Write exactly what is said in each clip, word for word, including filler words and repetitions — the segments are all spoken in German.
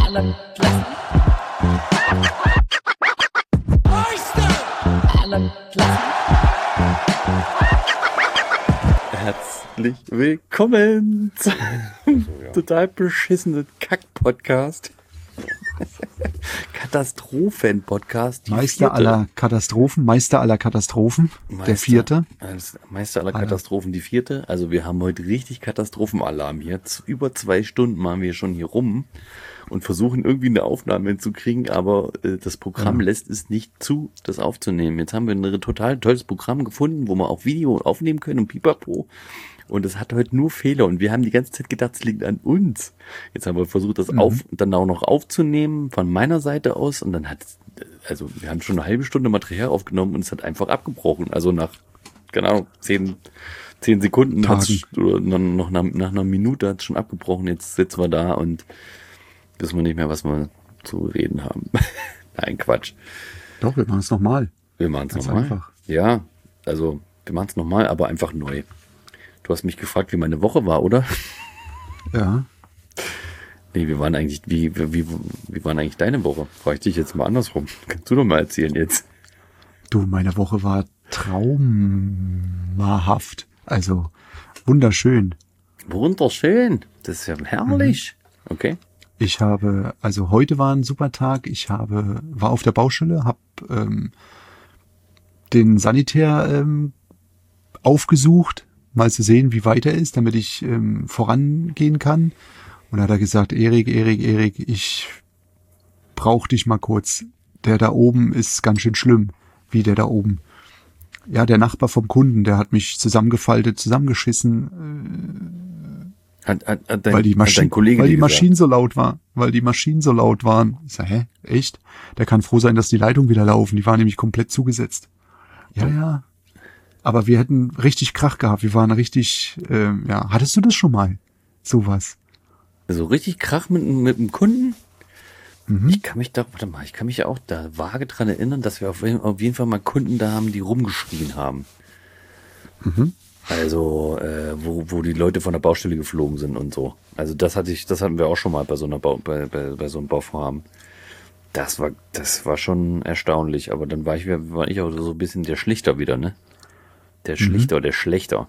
Alle Klassen. Alle Klassen. Herzlich willkommen zum total beschissenen Kack-Podcast. Katastrophen-Podcast. Meister aller Katastrophen, Meister aller Katastrophen, Meister, der vierte. Meister aller Katastrophen, die vierte. Also wir haben heute richtig Katastrophenalarm hier. Über zwei Stunden machen wir schon hier rum und versuchen irgendwie eine Aufnahme hinzukriegen, aber äh, das Programm ja. lässt es nicht zu, das aufzunehmen. Jetzt haben wir ein total tolles Programm gefunden, wo wir auch Video aufnehmen können und pipapo. Und es hat heute nur Fehler und wir haben die ganze Zeit gedacht, es liegt an uns. Jetzt haben wir versucht, das mhm. auf, dann auch noch aufzunehmen von meiner Seite aus und dann hat also wir haben schon eine halbe Stunde Material aufgenommen und es hat einfach abgebrochen. Also nach, keine Ahnung, zehn, zehn Sekunden hat's, oder noch nach, nach einer Minute hat es schon abgebrochen. Jetzt sitzen wir da und wissen wir nicht mehr, was wir zu reden haben. Nein, Quatsch. Doch, wir machen es nochmal. Wir machen es nochmal. Einfach. Ja, also wir machen es nochmal, aber einfach neu. Du hast mich gefragt, wie meine Woche war, oder? Ja. Nee, wie waren eigentlich, wie, wie, wie waren eigentlich deine Woche? Frage ich dich jetzt mal andersrum. Kannst du doch mal erzählen jetzt. Du, meine Woche war traumhaft. Also, wunderschön. Wunderschön. Das ist ja herrlich. Mhm. Okay. Ich habe, also heute war ein super Tag. Ich habe, war auf der Baustelle, habe ähm, den Sanitär ähm, aufgesucht, mal zu sehen, wie weit er ist, damit ich ähm, vorangehen kann. Und da hat er gesagt, Erik, Erik, Erik, ich brauch dich mal kurz. Der da oben ist ganz schön schlimm. Wie der da oben? Ja, der Nachbar vom Kunden, der hat mich zusammengefaltet, zusammengeschissen, äh, hat, hat, hat dein, weil die, Maschi- dein Kollege weil die gesagt? Maschinen so laut waren. Weil die Maschinen so laut waren. Ich sag, hä? Echt? Der kann froh sein, dass die Leitungen wieder laufen. Die waren nämlich komplett zugesetzt. Ja, ja. Aber wir hätten richtig Krach gehabt. Wir waren richtig, ähm, ja. Hattest du das schon mal? Sowas? Also richtig Krach mit, mit dem Kunden? Mhm. Ich kann mich da, warte mal, ich kann mich ja auch da vage dran erinnern, dass wir auf, auf jeden Fall mal Kunden da haben, die rumgeschrien haben. Mhm. Also, äh, wo, wo die Leute von der Baustelle geflogen sind und so. Also das hatte ich, das hatten wir auch schon mal bei so einer Bau, bei, bei, bei so einem Bauvorhaben. Das war, das war schon erstaunlich, aber dann war ich, war ich auch so ein bisschen der Schlichter wieder, ne? Der Schlichter, mhm. der Schlechter.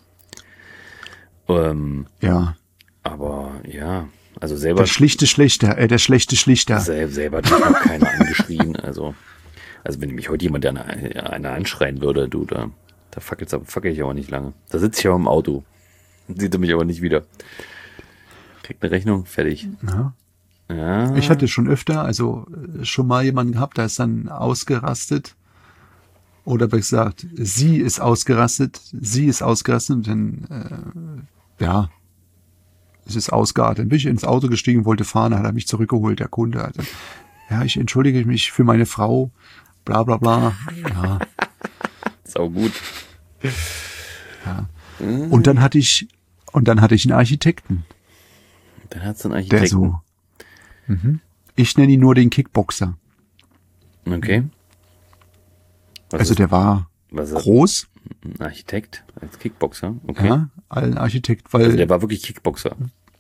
Ähm, ja. Aber ja, also selber. Der schlichte Schlechter, äh, der schlechte Schlichter. Selber, selber hat mich noch keiner angeschrien. Also, also wenn mich heute jemand einer, einer anschreien würde, du, da, da fackelt's, fackel ich aber nicht lange. Da sitze ich aber im Auto. Sieht er mich aber nicht wieder. Kriegt eine Rechnung, fertig. Ja. Ja. Ich hatte schon öfter, also schon mal jemanden gehabt, der ist dann ausgerastet. Oder besser gesagt, sie ist ausgerastet, sie ist ausgerastet und dann, äh, ja, es ist ausgeartet. Dann bin ich ins Auto gestiegen, wollte fahren, hat er mich zurückgeholt, der Kunde. Also, ja, ich entschuldige mich für meine Frau, bla bla bla. Ja. Sau gut. Ja. Und dann hatte ich, und dann hatte ich einen Architekten. Dann hat's einen Architekten. Der so, mhm. Ich nenne ihn nur den Kickboxer. Okay. Was also ist, der war groß. Ein Architekt als Kickboxer, okay. Ja, ein Architekt, weil... Also der war wirklich Kickboxer.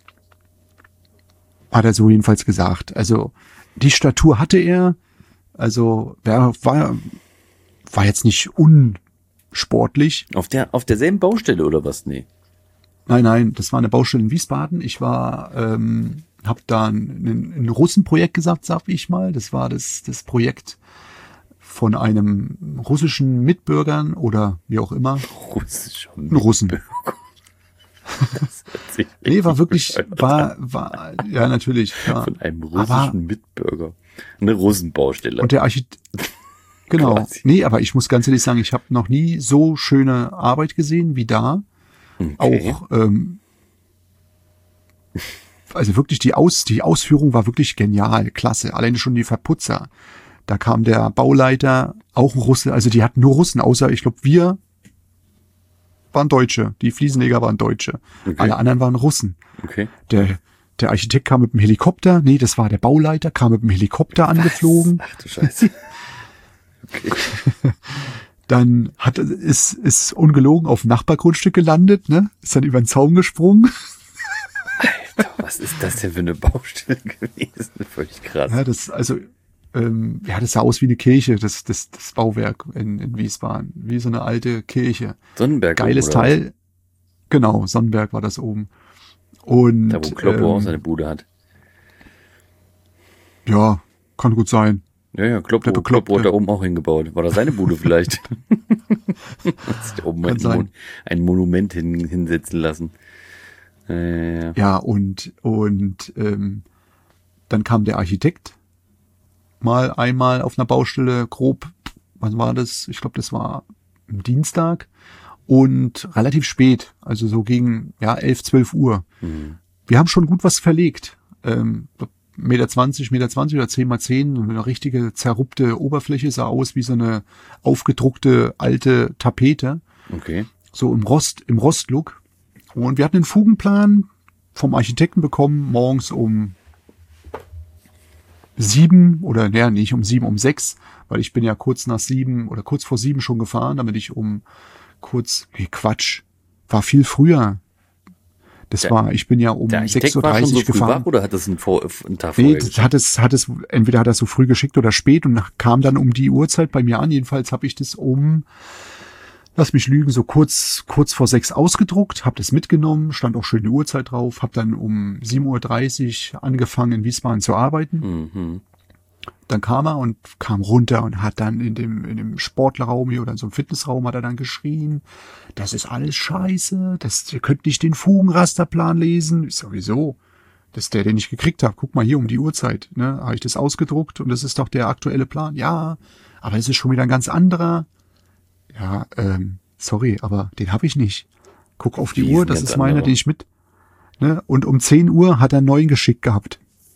Hat er so jedenfalls gesagt. Also die Statur hatte er, also der war, war jetzt nicht unsportlich. Auf der auf derselben Baustelle oder was? Nee. Nein, nein, das war eine Baustelle in Wiesbaden. Ich war, ähm, hab da ein, ein Russenprojekt gesagt, sag ich mal. Das war das, das Projekt von einem russischen Mitbürgern oder wie auch immer. Russischer Ein Russen. Das hört sich nee, war wirklich, war, war, ja, natürlich. Ja. Von einem russischen aber, Mitbürger. Eine Russenbaustelle. Und der Architekt, genau. Quasi. Nee, aber ich muss ganz ehrlich sagen, ich habe noch nie so schöne Arbeit gesehen wie da. Okay. Auch, ähm, also wirklich die Aus, die Ausführung war wirklich genial, klasse. Alleine schon die Verputzer. Da kam der Bauleiter, auch ein Russe, also die hatten nur Russen, außer, ich glaube, wir waren Deutsche. Die Fliesenleger waren Deutsche. Okay. Alle anderen waren Russen. Okay. Der, der Architekt kam mit dem Helikopter, nee, das war der Bauleiter, kam mit dem Helikopter angeflogen. Was? Ach du Scheiße. Okay. Dann hat, ist, ist ungelogen auf dem Nachbargrundstück gelandet, ne? Ist dann über den Zaun gesprungen. Was ist das denn für eine Baustelle gewesen? Völlig krass. Ja, das, also, ähm, ja, das sah aus wie eine Kirche, das, das, das Bauwerk in, in Wiesbaden. Wie so eine alte Kirche. Sonnenberg. Geiles oben, oder Teil. Was? Genau, Sonnenberg war das oben. Und, da, wo Kloppo ähm, auch seine Bude hat. Ja, kann gut sein. Ja, ja, Kloppo, Der Kloppo hat Bekloppte. da oben auch hingebaut. War das seine Bude vielleicht? Hat sich da oben Kann ein, sein. Mon ein Monument hin hinsetzen lassen. Äh, Ja, und, und ähm, dann kam der Architekt mal einmal auf einer Baustelle, grob, wann war das? Ich glaube, das war am Dienstag und relativ spät, also so gegen ja elf, zwölf Uhr. Mhm. Wir haben schon gut was verlegt. Ähm, Meter zwanzig, Meter zwanzig oder zehn mal zehn, so eine richtige zerrupte Oberfläche, sah aus wie so eine aufgedruckte alte Tapete, Okay. so im Rost, im Rostlook. Und wir hatten einen Fugenplan vom Architekten bekommen, morgens um sieben oder ja, nicht um sieben, um sechs, weil ich bin ja kurz nach sieben oder kurz vor sieben schon gefahren, damit ich um kurz, nee, Quatsch, war viel früher. Das Der- war, ich bin ja um Der sechs Architekt Uhr war schon so dreißig früh gefahren. wach oder hat das einen, Vor einen Tag Nee, vorher das geschickt? hat es, hat es, entweder hat er es so früh geschickt oder spät und kam dann um die Uhrzeit bei mir an. Jedenfalls habe ich das um, lass mich lügen, so kurz, kurz vor sechs ausgedruckt, habe das mitgenommen, stand auch schön die Uhrzeit drauf, habe dann um sieben Uhr dreißig angefangen in Wiesbaden zu arbeiten. Mhm. Dann kam er und kam runter und hat dann in dem, in dem Sportlerraum hier oder in so einem Fitnessraum hat er dann geschrien, das ist alles scheiße, das, ihr könnt nicht den Fugenrasterplan lesen. Ich sag, wieso? Das ist der, den ich gekriegt habe. Guck mal hier um die Uhrzeit, ne, habe ich das ausgedruckt und das ist doch der aktuelle Plan. Ja, aber es ist schon wieder ein ganz anderer. Ja, ähm, sorry, aber den habe ich nicht. Guck auf die Wie ist Uhr, ein das ganz ist meiner, anderer? den ich mit, ne, und um zehn Uhr hat er einen neuen geschickt gehabt.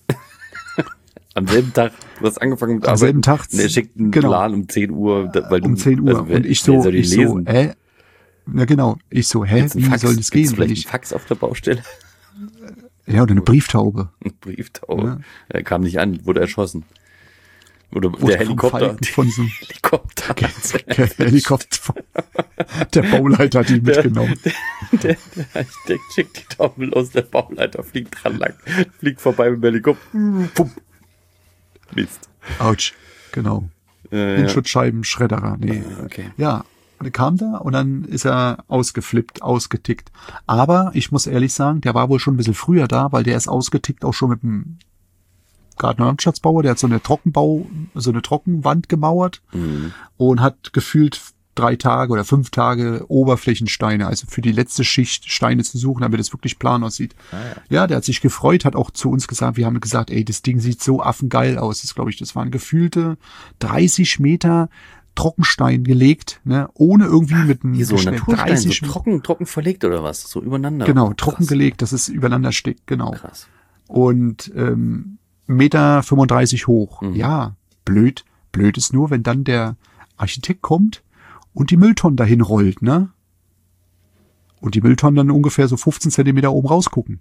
Am selben Tag, du hast angefangen mit Am Arbeiten. selben Tag, Und er schickt einen genau. Plan um zehn Uhr, da- weil du, Um zehn Uhr. also wer- und ich wer so, soll die ich so, lesen? hä? Na genau. Ich so, hä? Gibt's einen Wie Fax? soll das Gibt's gehen? Wenn vielleicht ich, einen Fax auf der Baustelle? ja, oder eine Brieftaube. Ein Brieftaube. Ja. Er kam nicht an, wurde erschossen. Oder Wurde der vom Helikopter. Falken von so einem Helikopter. der Helikopter. Der Bauleiter hat ihn mitgenommen. Der, der, der Architekt schickt die Taube los, der Bauleiter fliegt dran lang, fliegt vorbei mit dem Helikopter. Pumm. Mist. Autsch. Genau. Äh, ja. Windschutzscheiben, Schredderer. Nee. Okay. Ja. Und er kam da und dann ist er ausgeflippt, ausgetickt. Aber ich muss ehrlich sagen, der war wohl schon ein bisschen früher da, weil der ist ausgetickt auch schon mit dem Garten- und Landschaftsbauer. Der hat so eine Trockenbau, so eine Trockenwand gemauert Mhm. und hat gefühlt drei Tage oder fünf Tage Oberflächensteine, also für die letzte Schicht Steine zu suchen, damit es wirklich plan aussieht. Ah, ja. Ja, der hat sich gefreut, hat auch zu uns gesagt, wir haben gesagt, ey, das Ding sieht so affengeil aus. Das glaube ich, das waren gefühlte dreißig Meter Trockenstein gelegt, ne, ohne irgendwie mit einem Wie so ein Gestell- Naturstein, dreißig so trocken, trocken verlegt oder was? So übereinander. Genau, Krass. trocken gelegt, dass es übereinander steckt, genau. Krass. Und ähm, Meter fünfunddreißig hoch. Mhm. Ja, blöd. Blöd ist nur, wenn dann der Architekt kommt und die Mülltonnen dahin rollt, ne? Und die Mülltonnen dann ungefähr so fünfzehn Zentimeter oben rausgucken.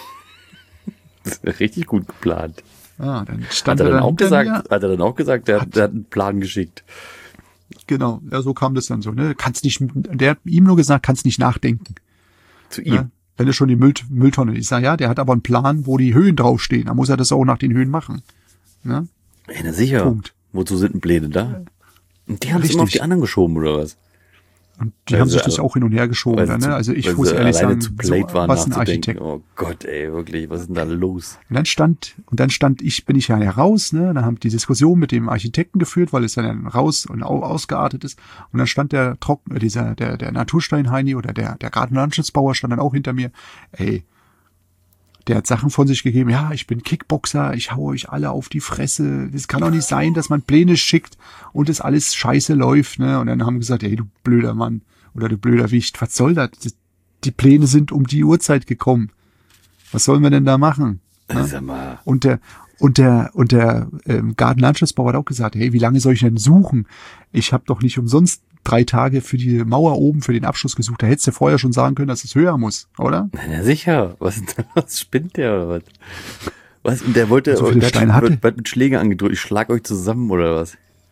Das ist richtig gut geplant. Ja, dann Hat stand er er dann dann auch hinter gesagt, mir. hat er dann auch gesagt, der, Hat- der hat einen Plan geschickt. Genau, ja, so kam das dann so, ne? Kannst nicht, der hat ihm nur gesagt, kannst nicht nachdenken. Zu ihm. Ne? Wenn er schon die Müll, Mülltonne, ich sage, ja, der hat aber einen Plan, wo die Höhen draufstehen. Da muss er das auch nach den Höhen machen. Ne? Ja, na sicher. Punkt. Wozu sind denn Pläne da? Und die haben es immer auf Richtig. die anderen geschoben, oder was? Und die Weil haben sie sich das also- auch hin und her geschoben. Weil sie Dann, zu- ne? Also ich weil muss sie ehrlich alleine sagen, zu blöd so, waren, was ein nachzudenken. Architekt. Oh Gott, ey, wirklich, was ist denn da los? Und dann stand, und dann stand ich, bin ich ja heraus, ne, dann haben die Diskussion mit dem Architekten geführt, weil es dann raus und au, ausgeartet ist. Und dann stand der Trocken, äh, dieser, der, der Naturstein-Heini oder der, der Garten- und Landschaftsbauer stand dann auch hinter mir. Ey, der hat Sachen von sich gegeben. Ja, ich bin Kickboxer, ich hau euch alle auf die Fresse. Das kann doch nicht sein, dass man Pläne schickt und das alles scheiße läuft, ne. Und dann haben wir gesagt, ey, du blöder Mann oder du blöder Wicht, was soll das? Die Pläne sind um die Uhrzeit gekommen. Was sollen wir denn da machen? Ne? Sag mal, Und der und der und der ähm, Gartenlandschaftsbauer hat auch gesagt, hey, wie lange soll ich denn suchen? Ich habe doch nicht umsonst drei Tage für die Mauer oben für den Abschluss gesucht. Da hättest du vorher schon sagen können, dass es höher muss, oder? na sicher, was, ist denn da? Was spinnt der oder was? Was? Und der wollte, So viele der hat Steine hatte. wird- wird mit Schläger angedrückt, ich schlag euch zusammen oder was?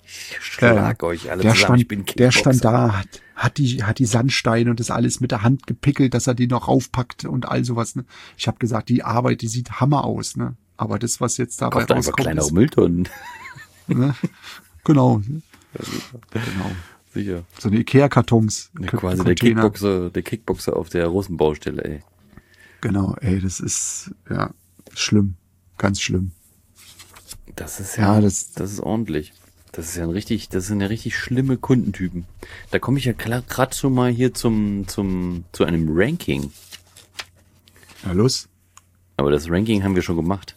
Ich schlag euch alle der zusammen. stand, Ich bin der stand Kickboxer. da, hat, hat die, hat die Sandsteine und das alles mit der Hand gepickelt, dass er die noch raufpackt und all sowas. Ne? Ich habe gesagt, die Arbeit, die sieht Hammer aus, ne? Aber das, was jetzt dabei Kauft einfach rauskommt, kleinere ist, Mülltonnen. ne? Genau, genau. Sicher. So eine Ikea-Kartons. Ja, quasi der Container. Kickboxer, der Kickboxer auf der Russenbaustelle, ey. Genau, ey, das ist, ja, schlimm. Ganz schlimm. Das ist ja, Ja, das- das ist ordentlich. Das ist ja ein richtig, das sind ja richtig schlimme Kundentypen. Da komme ich ja gerade schon mal hier zum, zum, zu einem Ranking. Ja, los. Aber das Ranking haben wir schon gemacht.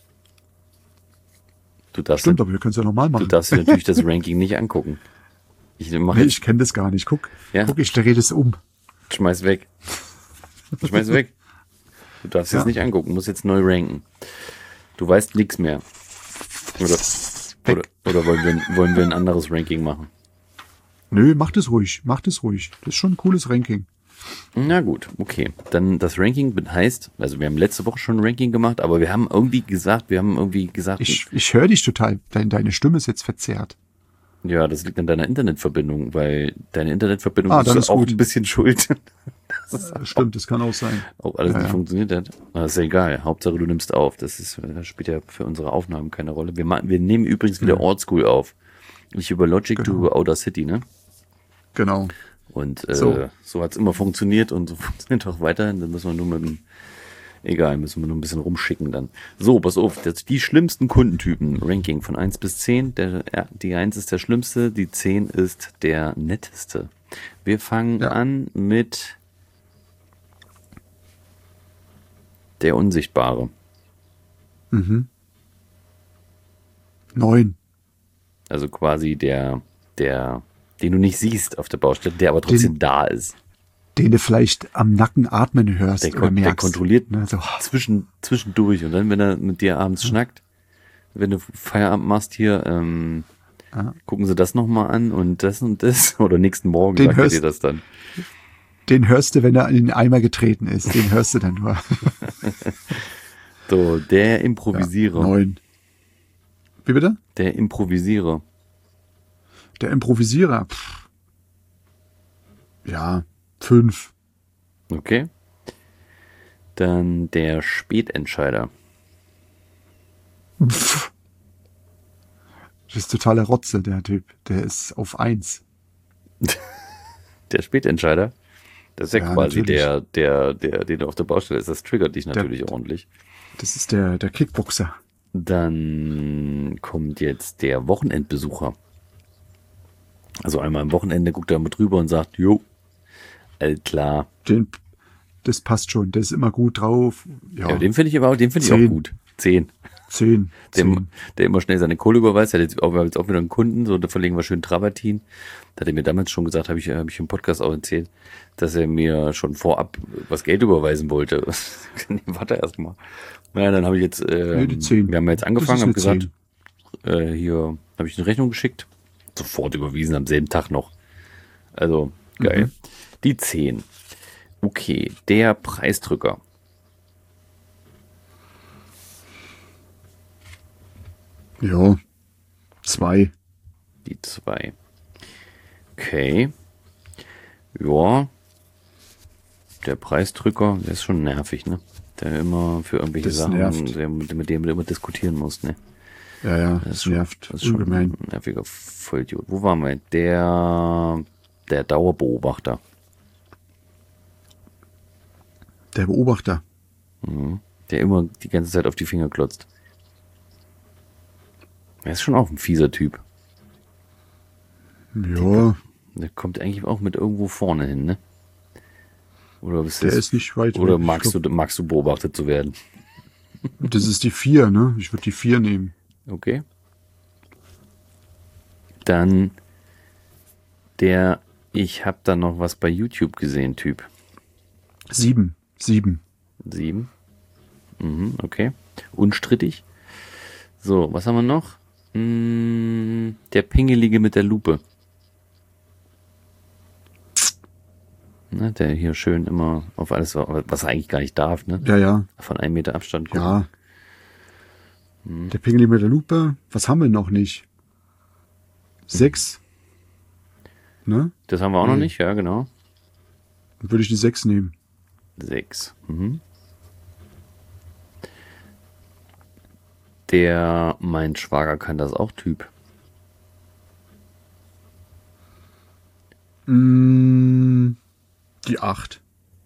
Du darfst, Stimmt, aber wir können es ja nochmal du machen. darfst dir natürlich das Ranking nicht angucken. Ich mach Nee, jetzt, ich kenne das gar nicht. Guck, Ja. guck, ich drehe das um. schmeiß weg. Schmeiß weg. Du darfst Ja. jetzt nicht angucken, musst jetzt neu ranken. Du weißt nichts mehr. Oder, oder, oder wollen, wir, wollen wir ein anderes Ranking machen? Nö, mach das ruhig, mach das ruhig. Das ist schon ein cooles Ranking. Na gut, okay. Dann das Ranking heißt, also wir haben letzte Woche schon ein Ranking gemacht, aber wir haben irgendwie gesagt, wir haben irgendwie gesagt, Ich, ich höre dich total. Deine, deine Stimme ist jetzt verzerrt. ja, das liegt an deiner Internetverbindung, weil deine Internetverbindung Ah, ist dann ist auch gut. ein bisschen schuld. Äh, Stimmt, das kann auch sein. Ob alles Ja, nicht ja. funktioniert hat. Aber ist ja egal. Hauptsache du nimmst auf. Das ist, das spielt ja für unsere Aufnahmen keine Rolle. Wir, machen, wir nehmen übrigens wieder Oldschool auf. Nicht über Logic Genau. to Outer City, ne? Genau. Und äh, So. so, hat's immer funktioniert und so funktioniert auch weiterhin. Dann müssen wir nur mit dem, egal, müssen wir nur ein bisschen rumschicken dann. So, pass auf, das, die schlimmsten Kundentypen, Ranking von eins bis zehn. Der, ja, die eins ist der schlimmste, die zehn ist der netteste. Wir fangen Ja. an mit der Unsichtbare. Neun. Also quasi der, der, den du nicht siehst auf der Baustelle, der aber trotzdem Den- da ist. Den du vielleicht am Nacken atmen hörst Der, oder kon der merkst. kontrolliert Ne, so, zwischen, zwischendurch. Und dann, wenn er mit dir abends schnackt, wenn du Feierabend machst hier, ähm, Ja. gucken sie das nochmal an und das und das. Oder nächsten Morgen Den sagt er hörst- dir das dann. den hörst du, wenn er in den Eimer getreten ist. Den hörst du dann nur. So, der Improvisierer. Neun. Wie bitte? Der Improvisierer. Der Improvisierer. Pff. Ja, fünf. Okay. Dann der Spätentscheider. Pff. Das ist totaler Rotze, der Typ. Der ist auf eins. Der Spätentscheider. Das ist ja, Ja, quasi natürlich. der, der, der, den du auf der Baustelle ist. Das triggert dich natürlich ordentlich. Das ist der, der Kickboxer. Dann kommt jetzt der Wochenendbesucher. Also einmal am Wochenende guckt er mal drüber und sagt, jo, all klar. Den, das passt schon. Der ist immer gut drauf. Ja, Ja, den finde ich aber, den finde ich auch Zehn. gut. Zehn. zehn. Der, zehn. der immer schnell seine Kohle überweist. Der hat jetzt auch, wir haben jetzt auch wieder einen Kunden, so, da verlegen wir schön Travertin. Da hat er mir damals schon gesagt, habe ich, habe ich im Podcast auch erzählt, dass er mir schon vorab was Geld überweisen wollte. Nee, warte erst mal. Naja, dann habe ich jetzt, äh, Nee, die zehn. wir haben jetzt Das angefangen, ist haben eine gesagt, äh, hier habe ich eine Rechnung geschickt. Sofort überwiesen, am selben Tag noch. Also, geil. Mhm. Die zehn. Okay, der Preisdrücker. Ja, zwei. Die zwei. Okay. Ja. Der Preisdrücker, der ist schon nervig, ne? Der immer für irgendwelche Das Sachen, nervt. der, mit mit dem du immer diskutieren musst, ne? Ja, ja, Das das ist schon, nervt. das ist schon Ungemein. ein nerviger Vollidiot. Wo waren wir? Der, der Dauerbeobachter. Der Beobachter. Der immer die ganze Zeit auf die Finger klotzt. Er ist schon auch ein fieser Typ. Ja, Der kommt eigentlich auch mit irgendwo vorne hin, ne? Oder bist der das- ist nicht weit Oder weg. Ich magst glaub, du, magst du beobachtet zu werden? Das ist die vier, ne? Ich würde die vier nehmen. Okay. Dann der, ich habe da noch was bei YouTube gesehen, Typ. Sieben. Sieben. Sieben. Mhm, okay. Unstrittig. So, was haben wir noch? Hm, der Pingelige mit der Lupe. Ne, der hier schön immer auf alles, was er eigentlich gar nicht darf, ne? Ja, ja. Von einem Meter Abstand gucken. Ja. Der Pingeli mit der Lupe. Was haben wir noch nicht? Sechs. Ne? Das haben wir auch noch Mhm. nicht, ja, genau. Dann würde ich die sechs nehmen. Sechs. Mhm. Der, mein Schwager kann das auch Typ. Mm, die acht.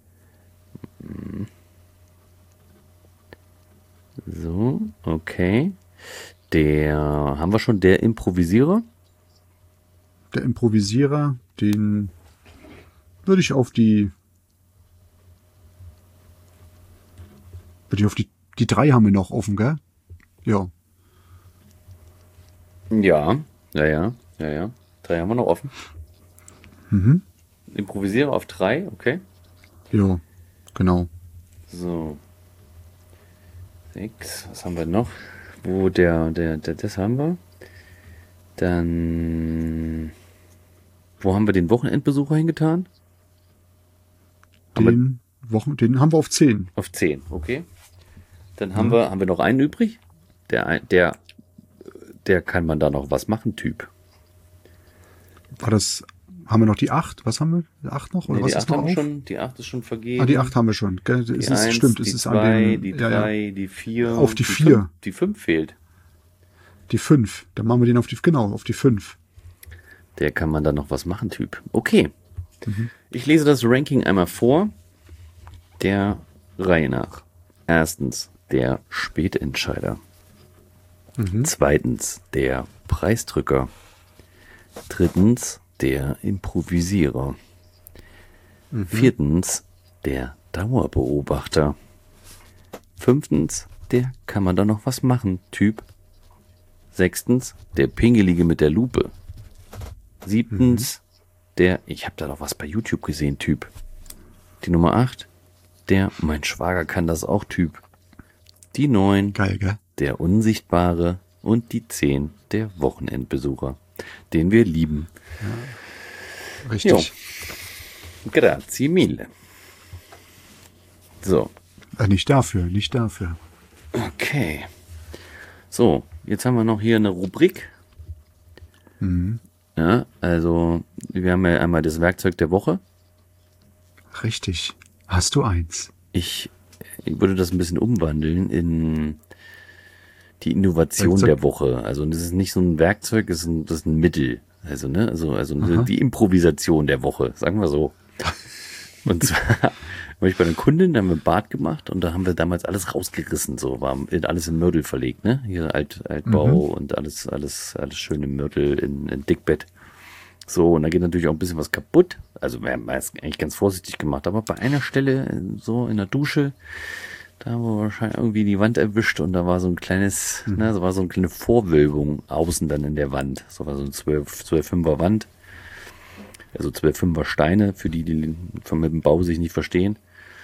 So, okay. Der, haben wir schon, der Improvisierer? Der Improvisierer, den würde ich auf die würde ich auf die die drei haben wir noch offen, gell? Ja. Ja, ja, ja, ja, ja. Drei haben wir noch offen. Mhm. Improvisierer auf drei, okay. Ja, genau. So. Sechs, was haben wir noch? Wo der, der, der, das haben wir. Dann, wo haben wir den Wochenendbesucher hingetan? Haben wir- Den Wochen, den haben wir auf zehn. Auf zehn, okay. Dann haben wir, haben wir noch einen übrig. Der, ein- der, der kann man da noch was machen, Typ. War das, haben wir noch die acht? Was haben wir? Die acht noch? Oder Nee, was die ist acht noch haben wir auf? schon, die acht ist schon vergeben. Ah, die acht haben wir schon. Gell? Die Es ist, eins, stimmt, die es ist zwei, an dem, die ja, ja, drei, die vier. Auf die und vier. fünf. Die fünf fehlt. die fünf. Dann machen wir den auf die, genau, auf die fünf. Der kann man da noch was machen, Typ. Okay. Ich lese das Ranking einmal vor. Der Reihe nach. Erstens, der Spätentscheider. Zweitens, der Preisdrücker. Drittens, der Improvisierer. Viertens, der Dauerbeobachter. Fünftens, der kann man da noch was machen, Typ. Sechstens, der Pingelige mit der Lupe. Siebtens, der, ich habe da doch was bei YouTube gesehen, Typ. Die Nummer acht, der, mein Schwager kann das auch, Typ. Die neun, Geil, gell? der Unsichtbare. Und die zehn, der Wochenendbesucher, den wir lieben. Richtig. Grazie mille. So, Äh, nicht dafür, nicht dafür. okay. So, jetzt haben wir noch hier eine Rubrik. Ja, also wir haben ja einmal das Werkzeug der Woche. Richtig. Hast du eins? Ich, ich würde das ein bisschen umwandeln in die Innovation Werkzeug? der Woche. Also das ist nicht so ein Werkzeug, das ist ein, das ist ein Mittel. Also, ne, also, also Aha. die Improvisation der Woche, sagen wir so. Und zwar war ich bei einer Kundin, da haben wir Bad gemacht und da haben wir damals alles rausgerissen, so war alles in Mörtel verlegt, ne? Hier Alt, Altbau Mhm. und alles, alles, alles schön im Mörtel in, in Dickbett. So, und da geht natürlich auch ein bisschen was kaputt. Also wir haben es eigentlich ganz vorsichtig gemacht, aber bei einer Stelle, so in der Dusche, da haben wir wahrscheinlich irgendwie die Wand erwischt und da war so ein kleines, ne, so war so eine kleine Vorwölbung außen dann in der Wand. So war so ein zwölf, zwölf Fünfer Wand. Also zwölf Fünfer Steine, für die, die von mit dem Bau sich nicht verstehen.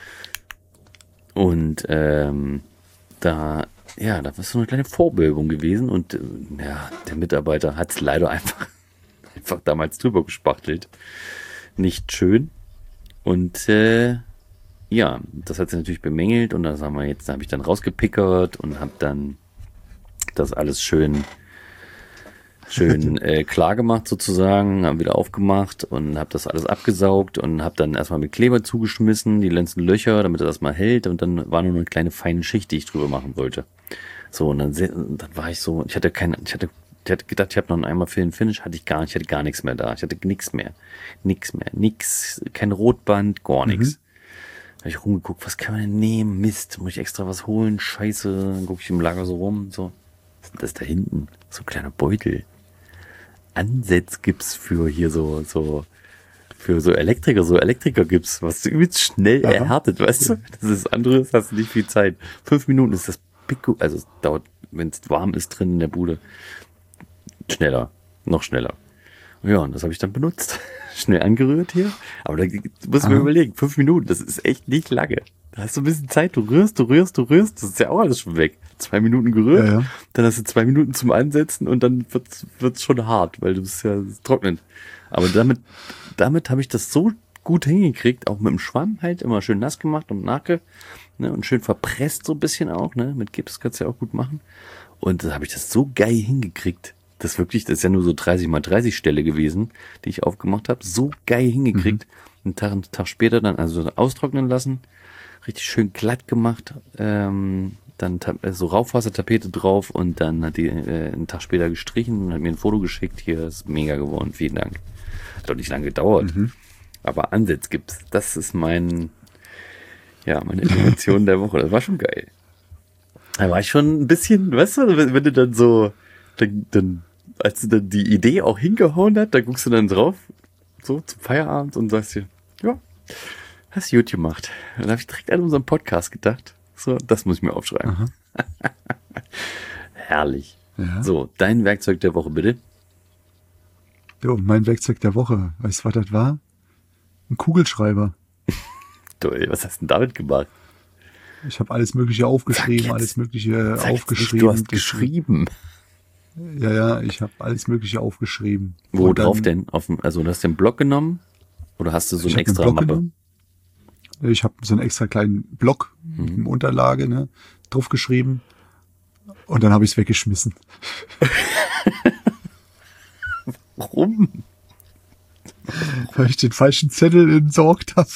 Und ähm, da, ja, da war so eine kleine Vorwölbung gewesen und äh, ja, der Mitarbeiter hat es leider einfach, einfach damals drüber gespachtelt. Nicht schön. Und äh, ja, das hat sie natürlich bemängelt und das haben wir jetzt, da habe ich dann rausgepickert und habe dann das alles schön schön äh, klar gemacht sozusagen, haben wieder aufgemacht und habe das alles abgesaugt und habe dann erstmal mit Kleber zugeschmissen, die letzten Löcher, damit er das mal hält und dann war nur eine kleine feine Schicht, die ich drüber machen wollte. So, und dann, se- dann war ich so, ich hatte keine, ich hatte, ich hatte gedacht, ich habe noch einen Eimer für den Finish, hatte ich gar nicht, ich hatte gar nichts mehr da, ich hatte nichts mehr, nichts mehr, nix, kein Rotband, gar nichts. Habe ich rumgeguckt, was kann man denn nehmen? Mist, muss ich extra was holen? Scheiße, dann gucke ich im Lager so rum, so, was ist denn das da hinten? So ein kleiner Beutel. Ansetzgips für hier so, so, für so Elektriker, so Elektrikergips, was übelst schnell Aha. erhärtet, weißt du? Das ist anderes, hast du nicht viel Zeit. Fünf Minuten ist das Pico, also es dauert, wenn es warm ist drin in der Bude, schneller, noch schneller. Ja, und das habe ich dann benutzt. Schnell angerührt hier. Aber da musst du mir Aha. überlegen, fünf Minuten, das ist echt nicht lange. Da hast du ein bisschen Zeit, du rührst, du rührst, du rührst, das ist ja auch alles schon weg. Zwei Minuten gerührt, Ja, ja. dann hast du zwei Minuten zum Ansetzen und dann wird's, wird's schon hart, weil du bist ja trocknen. Aber damit, damit habe ich das so gut hingekriegt, auch mit dem Schwamm halt, immer schön nass gemacht und nachge, ne, und schön verpresst so ein bisschen auch, ne, mit Gips kannst du ja auch gut machen. Und da habe ich das so geil hingekriegt, das wirklich, das ist ja nur so dreißig mal dreißig Stelle gewesen, die ich aufgemacht habe. So geil hingekriegt. Mhm. Einen Tag, einen Tag später dann also austrocknen lassen. Richtig schön glatt gemacht. Ähm, dann so Raufasertapete drauf und dann hat die äh, einen Tag später gestrichen und hat mir ein Foto geschickt. Hier ist mega geworden. Vielen Dank. Hat doch nicht lange gedauert. Mhm. Aber Ansatz gibt's. Das ist mein, ja, meine Innovation der Woche. Das war schon geil. Da war ich schon ein bisschen, weißt du, wenn, wenn du dann so, dann, dann, als du dann die Idee auch hingehauen hat, da guckst du dann drauf, so zum Feierabend und sagst dir, ja, hast du gut gemacht. Dann habe ich direkt an unseren Podcast gedacht. So, das muss ich mir aufschreiben. Herrlich. Ja. So, dein Werkzeug der Woche bitte. Jo, mein Werkzeug der Woche. Weißt du, was das war? Ein Kugelschreiber. Toll, was hast du denn damit gemacht? Ich habe alles Mögliche aufgeschrieben, alles Mögliche Sag aufgeschrieben. Nicht, du hast geschrieben. Ja, ja, ich habe alles Mögliche aufgeschrieben. Wo und drauf dann, denn? Auf dem, also du hast den Block genommen oder hast du so eine extra Mappe? Genommen. Ich habe so einen extra kleinen Block mhm. mit Unterlage, ne, drauf geschrieben und dann habe ich es weggeschmissen. Warum? Weil ich den falschen Zettel entsorgt habe.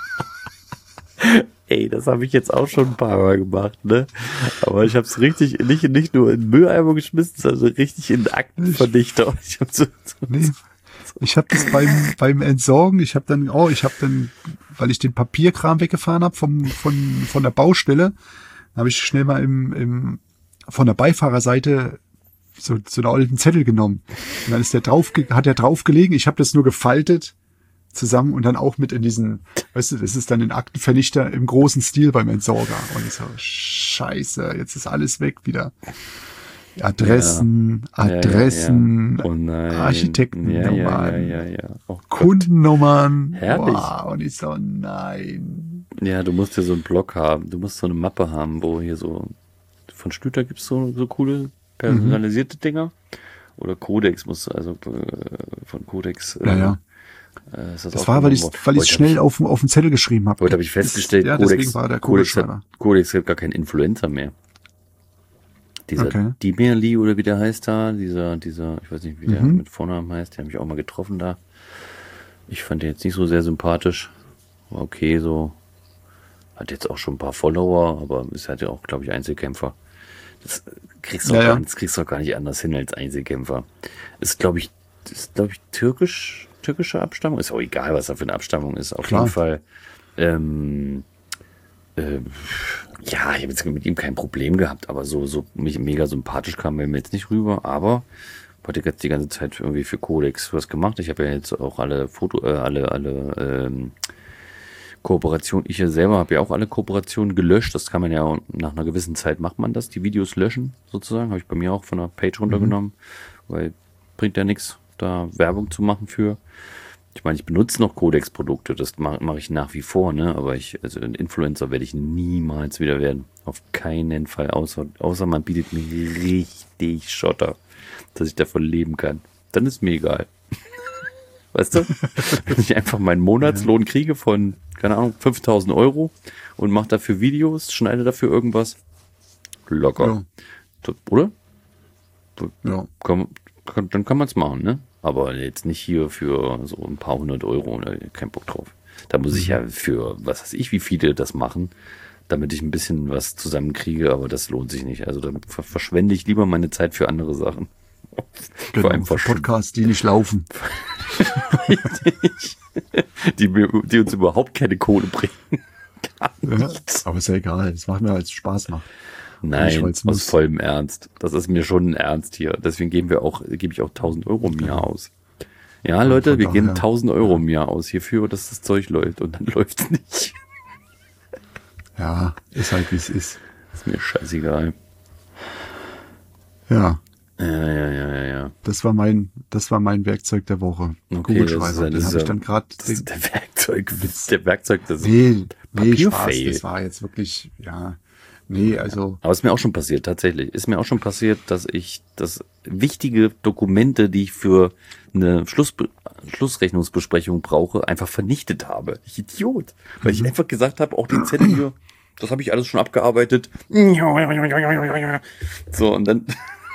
Ey, das habe ich jetzt auch schon ein paar Mal gemacht, ne? Aber ich habe es richtig, nicht, nicht nur in den Mülleimer geschmissen, sondern richtig in den Aktenvernichter. Ich habe so, so, nee, ich habe das beim beim Entsorgen, ich habe dann, oh, ich habe dann, weil ich den Papierkram weggefahren habe vom von von der Baustelle, habe ich schnell mal im im von der Beifahrerseite so so einen alten Zettel genommen. Und dann ist der drauf, hat der drauf gelegen. Ich habe das nur gefaltet zusammen und dann auch mit in diesen, weißt du, das ist dann ein Aktenvernichter im großen Stil beim Entsorger. Und ich so, scheiße, jetzt ist alles weg wieder. Adressen, ja. Adressen, ja, ja, ja. Oh nein. Architektennummern, ja, ja, ja, ja. Oh Kundennummern. Herrlich. Wow. Und ich so, nein. Ja, du musst ja so einen Block haben, du musst so eine Mappe haben, wo hier so, von Stüter gibt's so, so coole personalisierte mhm. Dinger. Oder Codex muss, also äh, von Codex. Äh, ja, ja. Das, das war, weil ich weil ich schnell auf, auf den Zettel geschrieben habe. Heute habe ich festgestellt, das, ja, Codex, war der Codex, hat, Codex hat gar keinen Influencer mehr. Dieser okay. Dimerli oder wie der heißt da, dieser, dieser, ich weiß nicht, wie der mhm. mit Vornamen heißt, der hat mich auch mal getroffen da. Ich fand den jetzt nicht so sehr sympathisch. War okay, so. Hat jetzt auch schon ein paar Follower, aber ist halt ja auch, glaube ich, Einzelkämpfer. Das kriegst du ja, ja. auch gar nicht anders hin als Einzelkämpfer. Ist, glaube ich, ist, glaube ich, türkisch, türkische Abstammung. Ist auch egal, was da für eine Abstammung ist. Auf Klar. jeden Fall, ähm, äh, ja, ich habe jetzt mit ihm kein Problem gehabt, aber so, so mich mega sympathisch kam er mir jetzt nicht rüber. Aber hatte jetzt die ganze Zeit irgendwie für Codex was gemacht. Ich habe ja jetzt auch alle Foto, äh, alle, alle ähm, Kooperationen. Ich ja selber habe ja auch alle Kooperationen gelöscht. Das kann man ja nach einer gewissen Zeit macht man das. Die Videos löschen sozusagen. Habe ich bei mir auch von der Page runtergenommen, mhm. weil bringt ja nichts, da Werbung zu machen für. Ich meine, ich benutze noch Codex-Produkte, das mache mach ich nach wie vor, ne? Aber ich, also ein Influencer werde ich niemals wieder werden. Auf keinen Fall, außer, außer man bietet mir richtig Schotter, dass ich davon leben kann. Dann ist mir egal. Weißt du? Wenn ich einfach meinen Monatslohn kriege von, keine Ahnung, fünftausend Euro und mache dafür Videos, schneide dafür irgendwas. Locker. Ja. Oder? Ja. Kann, kann, dann kann man es machen, ne? Aber jetzt nicht hier für so ein paar hundert Euro, ne? Kein Bock drauf. Da muss ich ja für, was weiß ich, wie viele das machen, damit ich ein bisschen was zusammenkriege, aber das lohnt sich nicht. Also dann verschwende ich lieber meine Zeit für andere Sachen. Genau, für Podcasts, die nicht laufen. die, die uns überhaupt keine Kohle bringen. Ja, aber ist ja egal, es macht mir halt Spaß macht. Nein, aus muss. vollem Ernst. Das ist mir schon ein Ernst hier. Deswegen geben wir auch, gebe ich auch tausend Euro im Jahr aus. Ja, ja Leute, wir geben tausend Euro im Jahr aus hierfür, dass das Zeug läuft und dann läuft es nicht. Ja, ist halt wie es ist. Ist mir scheißegal. Ja. Ja, ja, ja, ja, ja. Das war mein, das war mein Werkzeug der Woche. Okay, Kugelschreiber. Den habe ich dann gerade. Das ist der Werkzeug, der Werkzeug, das nee, nee, Spaß. Das war jetzt wirklich, ja. Nee, also. Aber es ist mir auch schon passiert, tatsächlich. Ist mir auch schon passiert, dass ich das wichtige Dokumente, die ich für eine Schluss, Schlussrechnungsbesprechung brauche, einfach vernichtet habe. Ich Idiot. Weil mhm. ich einfach gesagt habe, auch den Zettel hier, das habe ich alles schon abgearbeitet. So, und dann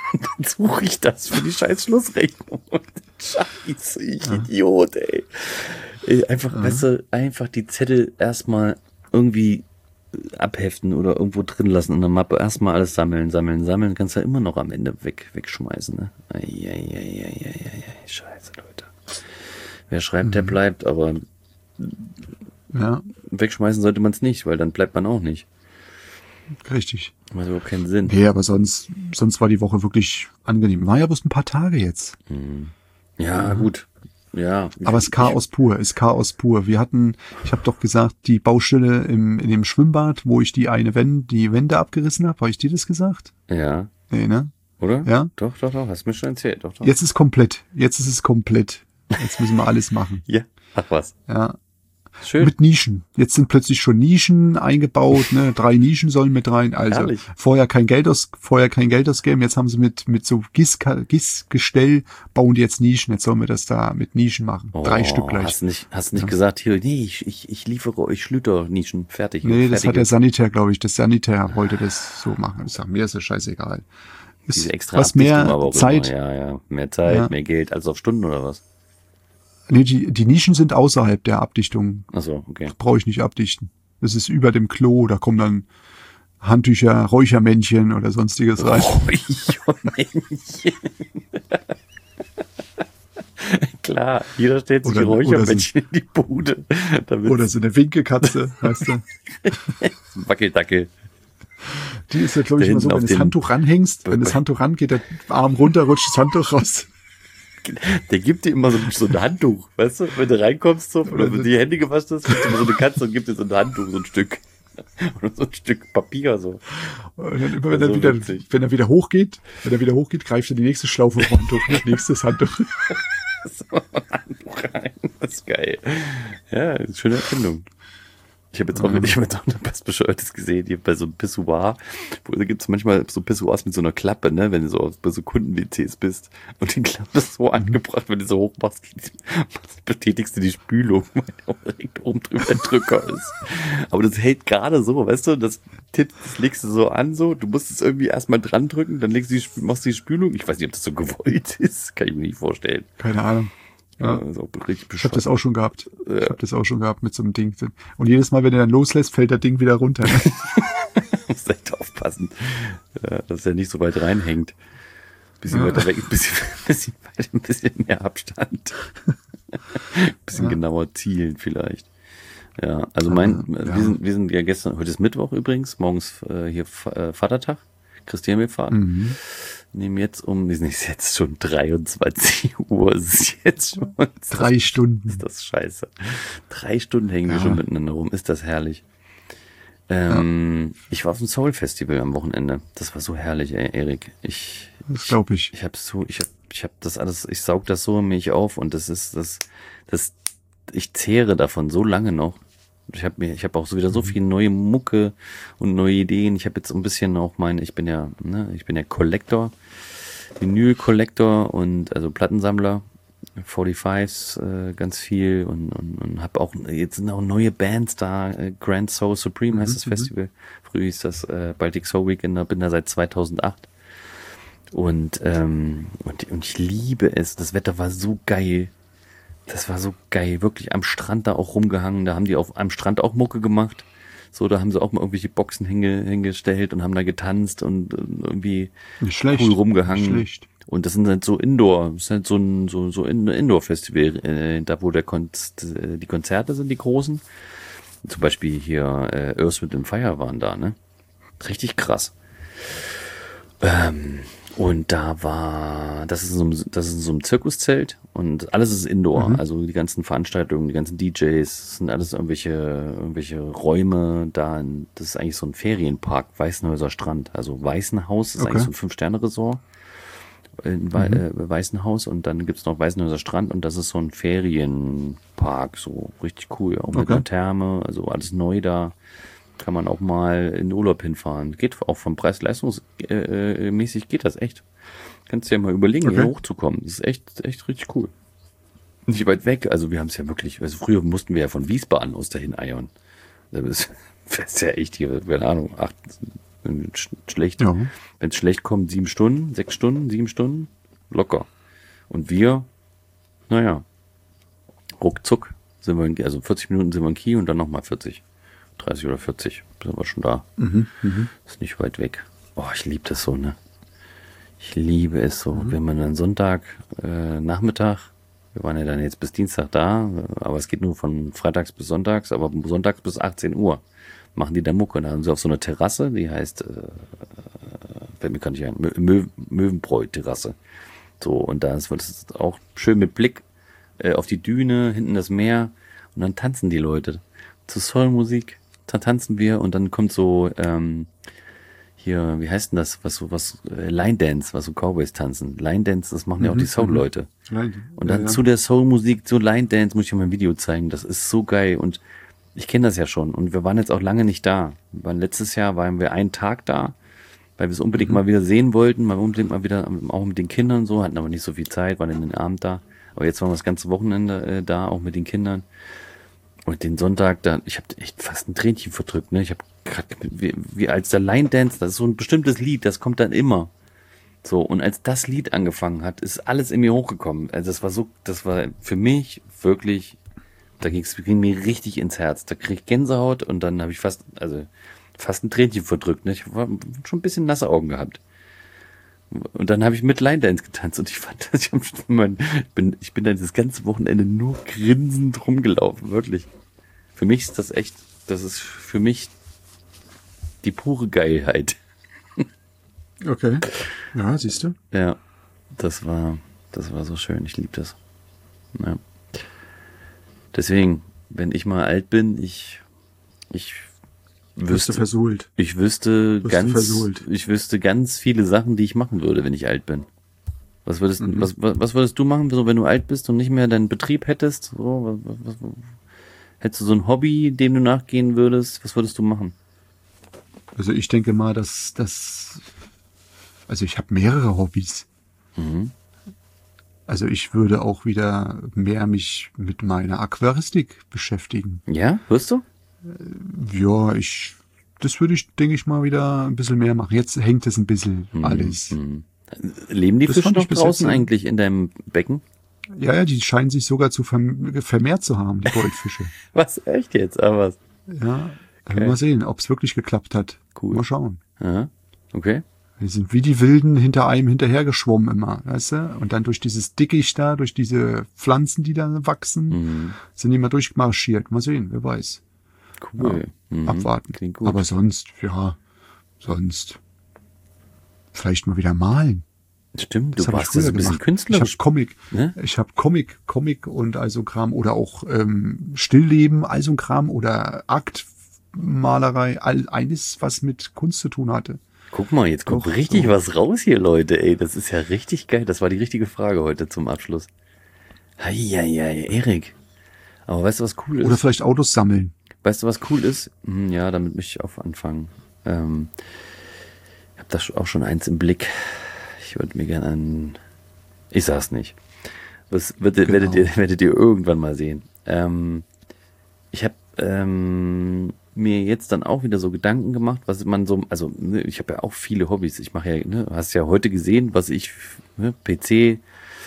Und dann suche ich das für die scheiß Schlussrechnung. Und scheiße, ich Idiot, ey. ey einfach, ja. weißt du, einfach die Zettel erstmal irgendwie abheften oder irgendwo drin lassen in der Mappe. Erstmal alles sammeln, sammeln, sammeln. Kannst du ja immer noch am Ende weg, wegschmeißen, ne? Eieieiei, scheiße, Leute. Wer schreibt, mhm. der bleibt, aber ja. wegschmeißen sollte man es nicht, weil dann bleibt man auch nicht. Richtig. Macht überhaupt keinen Sinn. Nee, aber sonst, sonst war die Woche wirklich angenehm. War ja bloß ein paar Tage jetzt. Mhm. Ja, mhm. gut. Ja. Aber es ist Chaos pur, ist Chaos pur. Wir hatten, ich habe doch gesagt, die Baustelle im, in dem Schwimmbad, wo ich die eine Wände, die Wände abgerissen habe. Habe ich dir das gesagt? Ja. Nee, ne? Oder? Ja. Doch, doch, doch. Hast du mir schon erzählt. Doch, doch. Jetzt ist komplett. Jetzt ist es komplett. Jetzt müssen wir alles machen. Ja. Ach was. Ja. Schön. Mit Nischen. Jetzt sind plötzlich schon Nischen eingebaut, ne? Drei Nischen sollen mit rein. Also Herrlich. vorher kein Geld aus, vorher kein Geld ausgeben. Jetzt haben sie mit, mit so Gis, Gis-Gestell bauen die jetzt Nischen. Jetzt sollen wir das da mit Nischen machen. Oh, Drei Stück gleich. Hast nicht, hast nicht ja. gesagt, hier, nee, ich, ich, ich liefere euch Schlüter-Nischen. Fertig. Nee, fertig das hat der ist. Sanitär, glaube ich. Das Sanitär wollte das so machen. Ich sag, mir ist das scheißegal. Ist Diese extra was Abdichtung mehr aber auch Zeit. Immer. Ja, ja. Mehr Zeit, Ja. mehr Geld, als auf Stunden oder was? Nee, die, die Nischen sind außerhalb der Abdichtung. Ach so, okay. Brauche ich nicht abdichten. Das ist über dem Klo, da kommen dann Handtücher, Räuchermännchen oder sonstiges rein. Räuchermännchen. Klar, jeder stellt sich Oder- Räuchermännchen in die Bude. Damit Oder so eine Winkekatze, weißt du. Wackeldackel. Die ist ja, glaube ich, Da immer so, hinten wenn auf das dem- Handtuch ranhängst, wenn das Handtuch rangeht, der Arm runter, rutscht das Handtuch raus. Der gibt dir immer so, so ein Handtuch, weißt du? Wenn du reinkommst so, oder wenn du die Hände gewaschen hast, gibt dir immer so eine Katze und gibt dir so ein Handtuch, so ein Stück. Oder so ein Stück Papier, so. Und dann immer, wenn, Also er wieder, witzig. wenn er wieder hochgeht, wenn er wieder hochgeht, greift er die nächste Schlaufe vom Handtuch, ne? Nächstes Handtuch. So ein Handtuch rein. Das ist geil. Ja, das ist eine schöne Erfindung. Ich habe jetzt auch, ich habe jetzt auch was Bescheuertes gesehen, hier bei so einem Pissoir, wo da gibt's manchmal so Pissoirs mit so einer Klappe, ne, wenn du so bei so Kunden-W Cs bist und die Klappe ist so angebracht, wenn du so hoch machst, betätigst du die Spülung, weil der auch direkt oben drüber ein Drücker ist. Aber das hält gerade so, weißt du, das, Tipp, das legst du so an, so, du musst es irgendwie erstmal dran drücken, dann legst du die, Sp- machst du die Spülung, ich weiß nicht, ob das so gewollt ist, kann ich mir nicht vorstellen. Keine Ahnung. Ja, Ja. das ist auch richtig Ich habe das auch schon gehabt. Ja. Ich habe das auch schon gehabt mit so einem Ding. Und jedes Mal, wenn er dann loslässt, fällt das Ding wieder runter. Ne? Muss echt aufpassen, ja, dass er nicht so weit reinhängt. Bisschen Ja. weiter weg, ein bisschen, bisschen, weiter, ein bisschen mehr Abstand. Ein bisschen Ja. genauer zielen vielleicht. Ja, also mein, Ja. wir sind, wir sind ja gestern, heute ist Mittwoch übrigens, morgens äh, hier F- äh, Vatertag, Christianhimmelfahrt. Mhm. Nehmen jetzt um, es ist jetzt schon dreiundzwanzig Uhr, es ist jetzt schon, ist Drei das, Stunden. ist das scheiße. Drei Stunden hängen wir Ja. schon miteinander rum, ist das herrlich. Ähm, ich war auf dem Soul Festival am Wochenende. Das war so herrlich, ey, Erik. Ich, Das glaube ich. ich hab so, ich hab, ich hab das alles, ich saug das so in mich auf und das ist, das, das, ich zehre davon so lange noch. Ich habe mir, ich habe auch so wieder so viel neue Mucke und neue Ideen. Ich habe jetzt so ein bisschen auch meine, ich bin ja, ne, ich bin ja Collector, Vinyl-Collector und also Plattensammler, fünfundvierzigs äh, ganz viel und, und, und habe auch, jetzt sind auch neue Bands da, äh, Grand Soul Supreme heißt das Festival. Früher hieß das äh, Baltic Soul Weekend, bin da seit zweitausendacht. Und, ähm, und, und ich liebe es. Das Wetter war so geil. Das war so geil. Wirklich am Strand da auch rumgehangen. Da haben die auf am Strand auch Mucke gemacht. So, da haben sie auch mal irgendwelche Boxen hinge, hingestellt und haben da getanzt und, und irgendwie Nicht schlecht. cool rumgehangen. Nicht schlecht. Und das sind halt so Indoor, das ist halt so ein so, so In- Indoor-Festival, äh, da wo der Kon äh, die Konzerte sind, die großen. Zum Beispiel hier äh, Earth, Wind and Fire waren da, ne? Richtig krass. Ähm, und da war, das ist in so einem, das ist in so einem Zirkuszelt und alles ist Indoor. Mhm. Also die ganzen Veranstaltungen, die ganzen D Js, sind alles irgendwelche, irgendwelche Räume da. In, das ist eigentlich so ein Ferienpark, Weißenhäuser Strand. Also Weißenhaus ist Okay. eigentlich so ein Fünf-Sterne-Resort in Wei- äh, Weißenhaus und dann gibt's noch Weißenhäuser Strand und das ist so ein Ferienpark, so richtig cool, auch mit Okay. einer Therme, also alles neu da. Kann man auch mal in den Urlaub hinfahren. Geht auch vom Preis-Leistungsmäßig äh, äh, mäßig geht das echt. Kannst dir ja mal überlegen, Okay. hier hochzukommen. Das ist echt, echt richtig cool. Nicht weit weg. Also wir haben es ja wirklich, also früher mussten wir ja von Wiesbaden aus dahin eiern. Das ist, das ist ja echt hier, keine Ahnung, acht, Wenn sch schlecht, Ja. wenn es schlecht kommt, sieben Stunden, sechs Stunden, sieben Stunden, locker. Und wir, naja, ruckzuck sind wir in, also vierzig Minuten sind wir in Kiel und dann nochmal vierzig, dreißig oder vierzig sind wir schon da. Mhm, mhm. Ist nicht weit weg. Oh, ich liebe das so, ne? Ich liebe es so, Mhm. wenn man dann Sonntag, äh, Nachmittag, wir waren ja dann jetzt bis Dienstag da, aber es geht nur von freitags bis sonntags, aber sonntags bis achtzehn Uhr machen die da Mucke. Da haben sie auf so einer Terrasse, die heißt, äh, fällt mir gar nicht ein, Mö Mö Möwenbräu-Terrasse. So, und da ist es auch schön mit Blick äh, auf die Düne, hinten das Meer und dann tanzen die Leute zu Soulmusik. Da tanzen wir und dann kommt so, ähm, hier, wie heißt denn das, was so, was, äh, Line Dance, was so Cowboys tanzen. Line Dance, das machen ja auch die Soul-Leute. Und dann ja, ja. zu der Soul-Musik, so Line Dance, muss ich dir mal ein Video zeigen. Das ist so geil. Und ich kenne das ja schon. Und wir waren jetzt auch lange nicht da. Wir waren letztes Jahr waren wir einen Tag da, weil wir es unbedingt Mhm. mal wieder sehen wollten, mal unbedingt mal wieder, auch mit den Kindern so, hatten aber nicht so viel Zeit, waren in den Abend da. Aber jetzt waren wir das ganze Wochenende äh, da, auch mit den Kindern. Und den Sonntag, da, ich habe echt fast ein Tränchen verdrückt, ne? Ich habe gerade, wie, wie als der Line Dance, das ist so ein bestimmtes Lied, das kommt dann immer. So, und als das Lied angefangen hat, ist alles in mir hochgekommen. Also das war so, das war für mich wirklich, da ging's, ging mir richtig ins Herz. Da krieg ich Gänsehaut und dann habe ich fast, also fast ein Tränchen verdrückt, ne? Ich war schon ein bisschen nasse Augen gehabt. Und dann habe ich mit Line Dance getanzt und ich fand das, ich, hab, mein, bin, ich bin dann das ganze Wochenende nur grinsend rumgelaufen, wirklich. Für mich ist das echt, das ist für mich die pure Geilheit. Okay. Ja, siehst du? Ja, das war, das war so schön, ich liebe das. Ja. Deswegen, wenn ich mal alt bin, ich, ich Wirst du wüsste, versohlt. ich wüsste Wirst du ganz, versohlt. ich wüsste ganz viele Sachen, die ich machen würde, wenn ich alt bin. Was würdest, Mhm. was, was, was würdest du machen, so, wenn du alt bist und nicht mehr deinen Betrieb hättest? So, was, was, was, hättest du so ein Hobby, dem du nachgehen würdest? Was würdest du machen? Also ich denke mal, dass das, also ich habe mehrere Hobbys. Mhm. Also ich würde auch wieder mehr mich mit meiner Aquaristik beschäftigen. Ja, wirst du? Ja, ich, das würde ich, denke ich mal, wieder ein bisschen mehr machen. Jetzt hängt es ein bisschen alles. Mhm. Leben die Das Fische fand ich noch bis draußen jetzt, äh, eigentlich in deinem Becken? Ja, ja, die scheinen sich sogar zu verm- vermehrt zu haben, die Goldfische. Was, echt jetzt? Aber was? Ja, Okay. mal sehen, ob es wirklich geklappt hat. Cool. Mal schauen. Aha. Okay. Wir sind wie die Wilden hinter einem hinterhergeschwommen immer, weißt du? Und dann durch dieses Dickicht da, durch diese Pflanzen, die da wachsen, Mhm. sind die mal durchmarschiert. Mal sehen, wer weiß. Cool. Mhm. Abwarten. Klingt gut. Aber sonst, ja, sonst vielleicht mal wieder malen. Stimmt, Das du hab ich warst ja so früher ein bisschen gemacht. künstlerisch. Ich habe Comic, ne? ich habe Comic, Comic und also Kram oder auch ähm, Stillleben, also ein Kram oder Aktmalerei, all eines, was mit Kunst zu tun hatte. Guck mal, jetzt kommt Doch, richtig so. was raus hier, Leute. Ey, das ist ja richtig geil. Das war die richtige Frage heute zum Abschluss. Heieiei, Erik. Aber weißt du, was cool ist? Oder vielleicht Autos sammeln. Weißt du, was cool ist? Hm, ja, damit möchte ich auch anfangen. Ähm, ich habe da auch schon eins im Blick. Ich würde mir gerne an... Ich sag's nicht. Das werdet, Genau. werdet, ihr, werdet ihr irgendwann mal sehen. Ähm, ich habe ähm, mir jetzt dann auch wieder so Gedanken gemacht, was man so... Also, ne, ich habe ja auch viele Hobbys. Ich mache ja... Ne, hast ja heute gesehen, was ich... Ne, P C...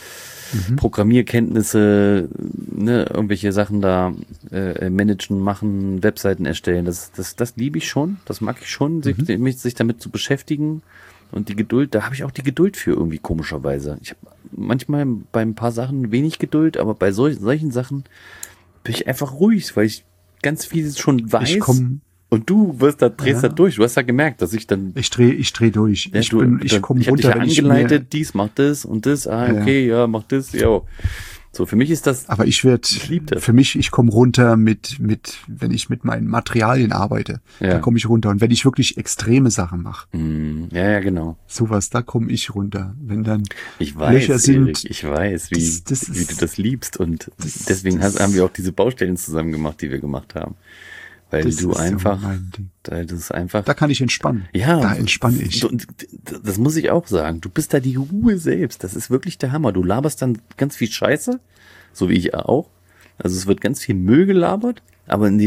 Programmierkenntnisse, ne, irgendwelche Sachen da äh, managen, machen, Webseiten erstellen, das, das, das liebe ich schon, das mag ich schon, sich, mich, sich damit zu beschäftigen und die Geduld, da habe ich auch die Geduld für irgendwie komischerweise. Ich habe manchmal bei ein paar Sachen wenig Geduld, aber bei solch, solchen Sachen bin ich einfach ruhig, weil ich ganz vieles schon weiß Ich komm, und du wirst da, drehst Ja. da durch. Du hast ja gemerkt, dass ich dann ich dreh, ich dreh durch. ja, ich du, bin, ich dann- komme ich hab dich runter, ja wenn ich mir, angeleitet, dies macht das und das, ah, Ja. okay, ja, mach das, ja. So, für mich ist das, aber ich werde, Ich lieb das. für mich, ich komme runter mit, mit, wenn ich mit meinen Materialien arbeite, Ja. da komme ich runter. Und wenn ich wirklich extreme Sachen mache, mm, ja, ja, genau. sowas, da komme ich runter. Wenn dann Ich weiß, Löcher sind, Erik, ich weiß, wie, das- das wie ist- du das liebst und das- deswegen das- hast, haben wir auch diese Baustellen zusammen gemacht, die wir gemacht haben. Weil das du ist so einfach, mein Ding. weil das ist einfach, Da kann ich entspannen. ja, Da entspanne ich. du- und das muss ich auch sagen. Du bist da die Ruhe selbst. Das ist wirklich der Hammer. Du laberst dann ganz viel Scheiße, so wie ich auch. Also es wird ganz viel Müll gelabert, aber in dem,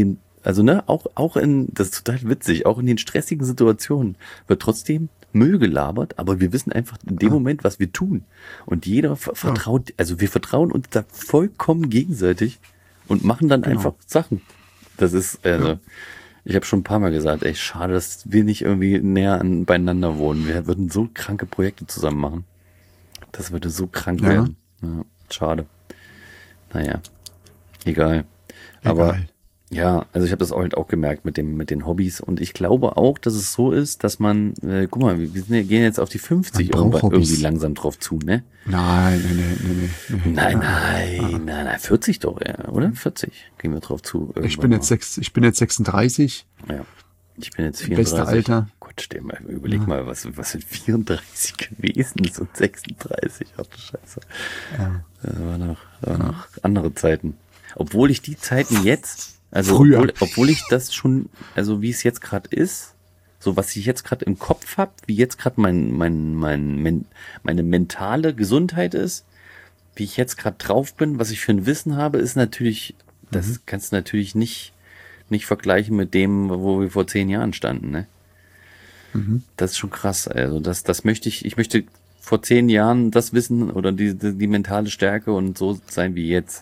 Also, ne, auch, auch in, das ist total witzig, auch in den stressigen Situationen wird trotzdem Müll gelabert, aber wir wissen einfach in dem Ja. Moment, was wir tun. Und jeder ver- vertraut, also wir vertrauen uns da vollkommen gegenseitig und machen dann Genau. einfach Sachen. Das ist, also, Ja. ich habe schon ein paar Mal gesagt, ey, schade, dass wir nicht irgendwie näher an, beieinander wohnen. Wir würden so kranke Projekte zusammen machen. Das würde so krank Ja. werden. Ja, schade. Naja, egal. Aber Egal. ja, also ich habe das auch halt auch gemerkt mit dem mit den Hobbys und ich glaube auch, dass es so ist, dass man, äh, guck mal, wir, wir sind, ja- gehen jetzt auf die fünfzig Man braucht irgendwann Hobbys. irgendwie langsam drauf zu, ne? Nein, nein, nein, nein, nein. Nein, nein, nein, nein, vierzig doch, ja, oder? vierzig gehen wir drauf zu. Ich irgendwann bin mal. jetzt sechs, ich bin jetzt sechsunddreißig. Ja. Ich bin jetzt Beste vierunddreißig. Alter. Gott, stell mal, überleg mal, was, was sind vierunddreißig gewesen ist und sechsunddreißig. Ach du Scheiße. Ja. Das war noch, das war noch andere Zeiten. Obwohl ich die Zeiten jetzt, also Früher. obwohl, obwohl ich das schon, also wie es jetzt gerade ist, so was ich jetzt gerade im Kopf habe, wie jetzt gerade mein, mein, mein, mein, meine mentale Gesundheit ist, wie ich jetzt gerade drauf bin, was ich für ein Wissen habe, ist natürlich, das Mhm. kannst du natürlich nicht, nicht vergleichen mit dem, wo wir vor zehn Jahren standen, ne? Mhm. Das ist schon krass. Also das, das möchte ich, ich möchte vor zehn Jahren das Wissen oder die, die, die mentale Stärke und so sein wie jetzt.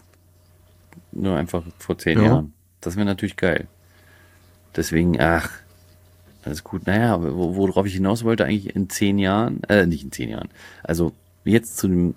Nur einfach vor zehn Ja. Jahren. Das wäre natürlich geil. Deswegen, ach, alles gut. Naja, wo- worauf ich hinaus wollte, eigentlich in zehn Jahren, äh, nicht in zehn Jahren. Also jetzt zu dem,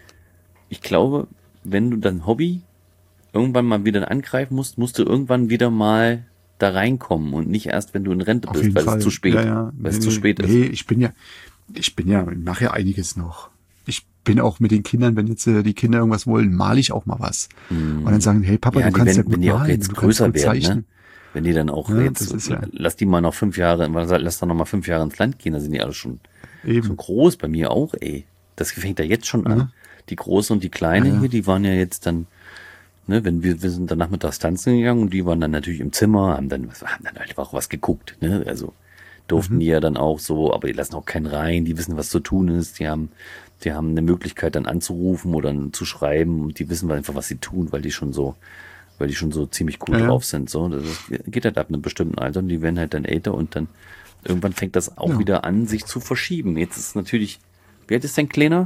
ich glaube, wenn du dein Hobby irgendwann mal wieder angreifen musst, musst du irgendwann wieder mal da reinkommen und nicht erst, wenn du in Rente Auf bist, jeden weil Fall. es zu spät, Ja, ja. weil es Nee, zu nee, spät ist. Nee, ich bin ja, ich bin ja, ich mache ja einiges noch. Ich bin auch mit den Kindern, wenn jetzt äh, die Kinder irgendwas wollen, male ich auch mal was. Und dann sagen, hey Papa, Ja, du die, kannst wenn, ja gut wenn die auch malen, jetzt du kannst größer gut werden, zeichnen. ne? Wenn die dann auch Ja, jetzt, das ist ja- lass die mal noch fünf Jahre, lass da noch mal fünf Jahre ins Land gehen, da sind die alle schon, Eben. schon groß, bei mir auch, ey. Das fängt da jetzt schon an. Ja. Die Große und die Kleine Ja, ja. hier, die waren ja jetzt dann, ne, wenn wir, wir sind dann nachmittags tanzen gegangen und die waren dann natürlich im Zimmer, haben dann, was- haben dann einfach was geguckt, ne, also durften Mhm. die ja dann auch so, aber die lassen auch keinen rein, die wissen, was zu tun ist, die haben, die haben eine Möglichkeit dann anzurufen oder zu schreiben und die wissen einfach, was sie tun, weil die schon so, weil die schon so ziemlich cool Ja, ja. drauf sind, so, das ist, geht halt ab einem bestimmten Alter und die werden halt dann älter und dann irgendwann fängt das auch Ja. wieder an, sich zu verschieben. Jetzt ist natürlich, wie alt ist dein Kleiner?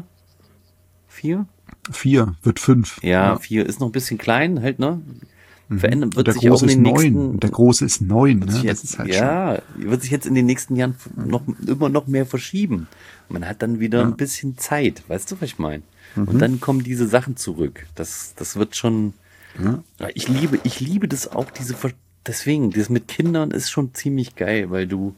Vier? Vier, wird fünf. Ja, vier ist noch ein bisschen klein, halt, ne? Verändert, Und wird der sich auch Große in ist den neun. nächsten, Und der Große ist neun. wird Ne? sich Das jetzt, ist halt schon. ja, wird sich jetzt in den nächsten Jahren noch, immer noch mehr verschieben. Man hat dann wieder Ja. ein bisschen Zeit, weißt du, was ich meine? Mhm. Und dann kommen diese Sachen zurück. Das, das wird schon, Ja. ja, ich liebe, ich liebe das auch, diese, Ver- deswegen, das mit Kindern ist schon ziemlich geil, weil du,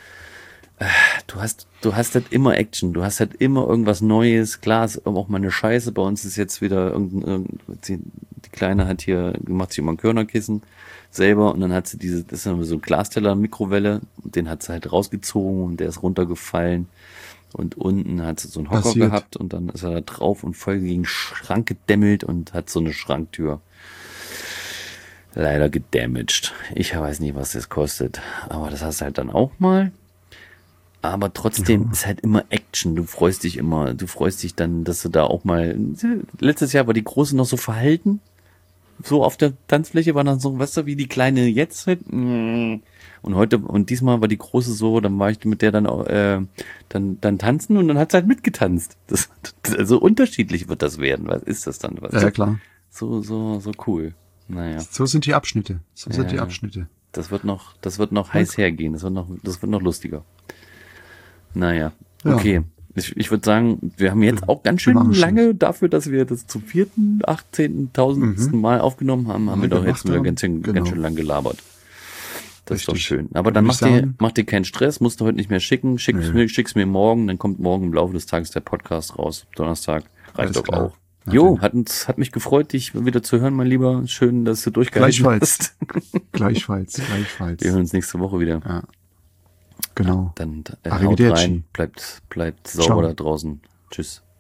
äh, du hast, du hast halt immer Action, du hast halt immer irgendwas Neues. Klar, ist auch mal eine Scheiße. Bei uns ist jetzt wieder irgendein, irgendein die, die Kleine hat hier, macht sich immer ein Körnerkissen selber und dann hat sie diese, das ist immer so ein Glasteller, Mikrowelle und den hat sie halt rausgezogen und der ist runtergefallen. Und unten hat sie so einen Hocker Passiert. gehabt und dann ist er da drauf und voll gegen den Schrank gedämmelt und hat so eine Schranktür leider gedamaged. Ich weiß nicht, was das kostet, aber das hast du halt dann auch mal. Aber trotzdem ist halt immer Action. Du freust dich immer, du freust dich dann, dass du da auch mal, letztes Jahr war die Große noch so verhalten, so auf der Tanzfläche war dann so, weißt du, wie die Kleine jetzt halt, und heute, und diesmal war die Große so, dann war ich mit der dann, äh, dann, dann tanzen und dann hat sie halt mitgetanzt. Das, also unterschiedlich wird das werden. Was ist das dann? Weißt Ja, du? ja, klar. So, so, so cool. Naja, So sind die Abschnitte. So sind die Ja. Abschnitte. das wird noch, das wird noch heiß hergehen. Das wird noch, das wird noch lustiger. Naja, Ja. okay. Ich, ich würde sagen, wir haben jetzt auch ganz Wir schön machen Schluss. lange dafür, dass wir das zum vierten, achtzehnten, tausendsten Mal aufgenommen haben, haben wir Ja, doch jetzt gemacht nur haben. ganz schön, Genau. ganz schön lang gelabert. Das ist doch Richtig. schön. Aber dann Würde mach ich dir, sagen- mach dir keinen Stress, musst du heute nicht mehr schicken. Schick's Nö. mir, schick's mir morgen, dann kommt morgen im Laufe des Tages der Podcast raus. Donnerstag. Reicht Alles doch klar. auch. Jo, Natürlich. hat uns, hat mich gefreut, dich wieder zu hören, mein Lieber. Schön, dass du durchgehalten Gleichfalls. hast. Gleichfalls, gleichfalls. Wir hören uns nächste Woche wieder. Ja. Genau. Dann äh, haut Arrivederci. rein, bleibt, bleibt sauber Ciao. da draußen. Tschüss.